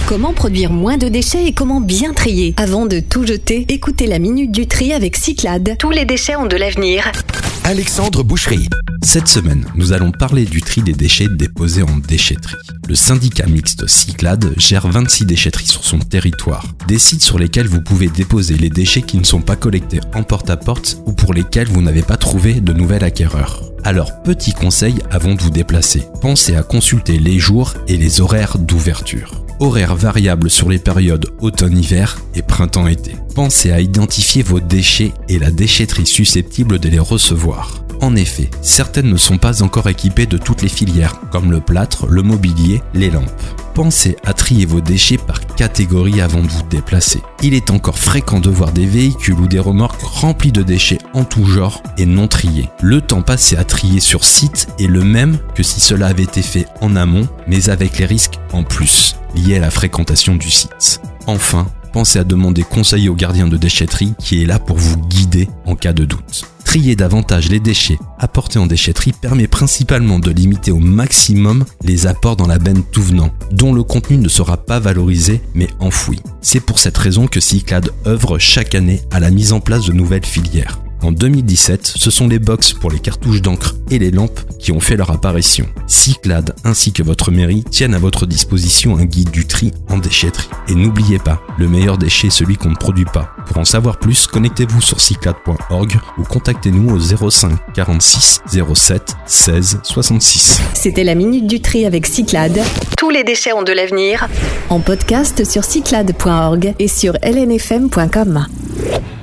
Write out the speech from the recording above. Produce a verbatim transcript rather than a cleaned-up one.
Comment produire moins de déchets et comment bien trier? Avant de tout jeter, écoutez la Minute du Tri avec Cyclades. Tous les déchets ont de l'avenir. Alexandre Boucherie. Cette semaine, nous allons parler du tri des déchets déposés en déchetterie. Le syndicat mixte Cyclades gère vingt-six déchetteries sur son territoire. Des sites sur lesquels vous pouvez déposer les déchets qui ne sont pas collectés en porte-à-porte ou pour lesquels vous n'avez pas trouvé de nouvel acquéreur. Alors, petit conseil avant de vous déplacer. Pensez à consulter les jours et les horaires d'ouverture. Horaires variables sur les périodes automne-hiver et printemps-été. Pensez à identifier vos déchets et la déchetterie susceptible de les recevoir. En effet, certaines ne sont pas encore équipées de toutes les filières, comme le plâtre, le mobilier, les lampes. Pensez à trier vos déchets par catégorie avant de vous déplacer. Il est encore fréquent de voir des véhicules ou des remorques remplis de déchets en tout genre et non triés. Le temps passé à trier sur site est le même que si cela avait été fait en amont, mais avec les risques en plus, liés à la fréquentation du site. Enfin, pensez à demander conseil au gardien de déchetterie qui est là pour vous guider en cas de doute. Trier davantage les déchets apportés en déchetterie permet principalement de limiter au maximum les apports dans la benne tout venant, dont le contenu ne sera pas valorisé mais enfoui. C'est pour cette raison que Cyclades œuvre chaque année à la mise en place de nouvelles filières. En deux mille dix-sept, ce sont les box pour les cartouches d'encre et les lampes qui ont fait leur apparition. Cyclades ainsi que votre mairie tiennent à votre disposition un guide du tri en déchetterie. Et n'oubliez pas, le meilleur déchet est celui qu'on ne produit pas. Pour en savoir plus, connectez-vous sur cyclades point org ou contactez-nous au zéro cinq quarante-six zéro sept seize soixante-six. C'était la Minute du Tri avec Cyclades. Tous les déchets ont de l'avenir. En podcast sur cyclades point org et sur l n f m point com.